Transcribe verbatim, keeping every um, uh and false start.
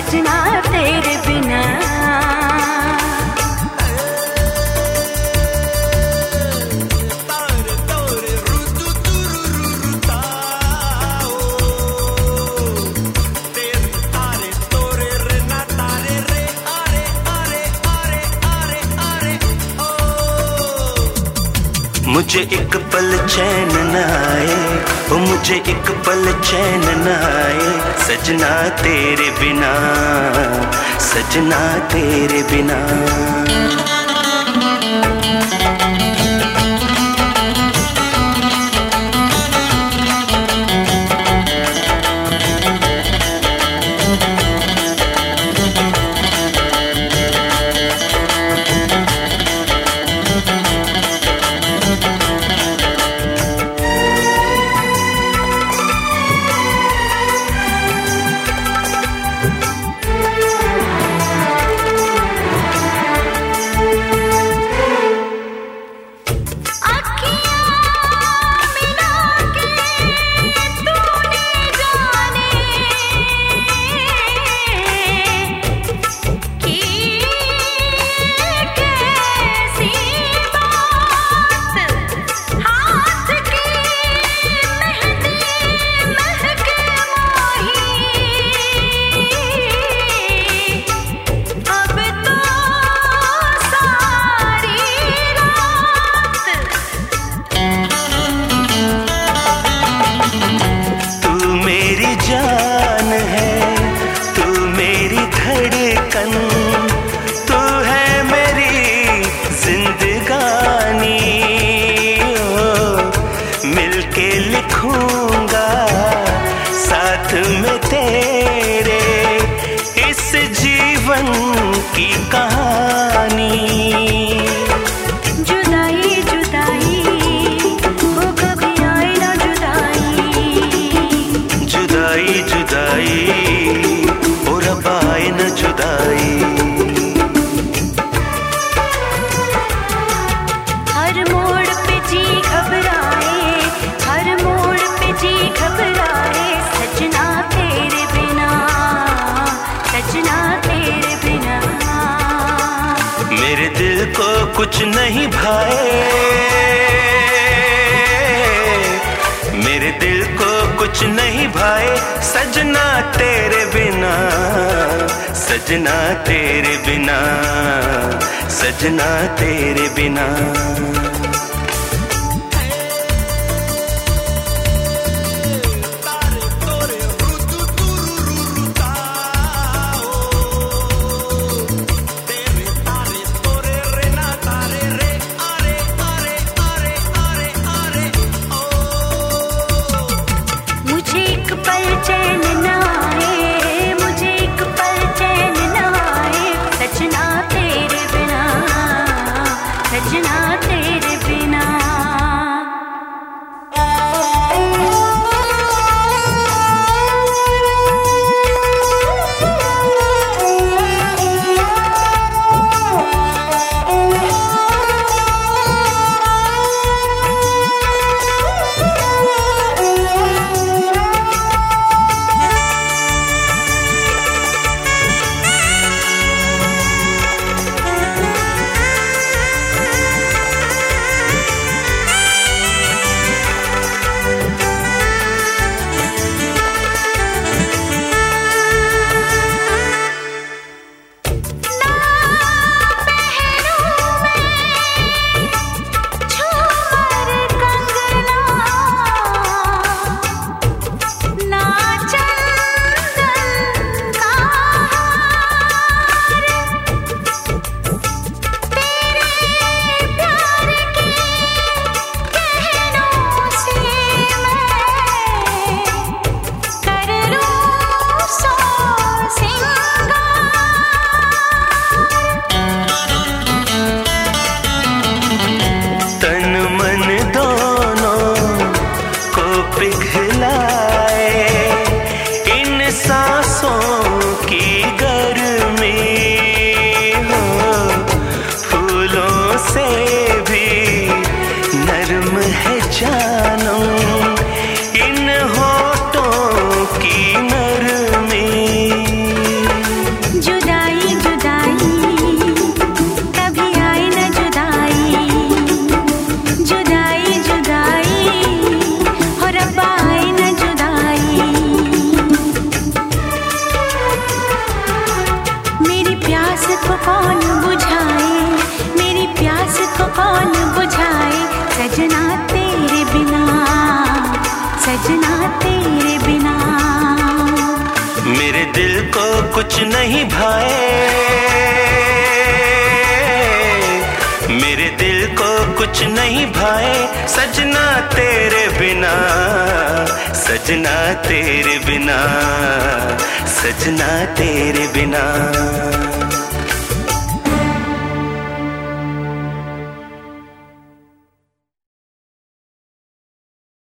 सजना तेरे बिना। मुझे एक पल चैन न आए, ओ मुझे एक पल चैन न आए, सजना तेरे बिना, सजना तेरे बिना। लिखूंगा साथ में तेरे इस जीवन की कहानी। जुदाई जुदाई वो कभी आए ना जुदाई, जुदाई जुदाई और अब आए ना जुदाई। हर मोड़ पे जी घबराए, हर मोड़ पे जी घबराए, सजना तेरे बिना, सजना तेरे बिना। मेरे दिल को कुछ नहीं भाए, मेरे दिल को कुछ नहीं भाए, सजना तेरे बिना, सजना तेरे बिना, सजना तेरे बिना। मुझे एक पल चैन न आए, मुझे एक पल चैन न आए, सजना तेरे बिना, सजना तेरे बिना। कुछ नहीं भाए, मेरे दिल को कुछ नहीं भाए सजना तेरे बिना, सजना तेरे बिना, सजना तेरे बिना।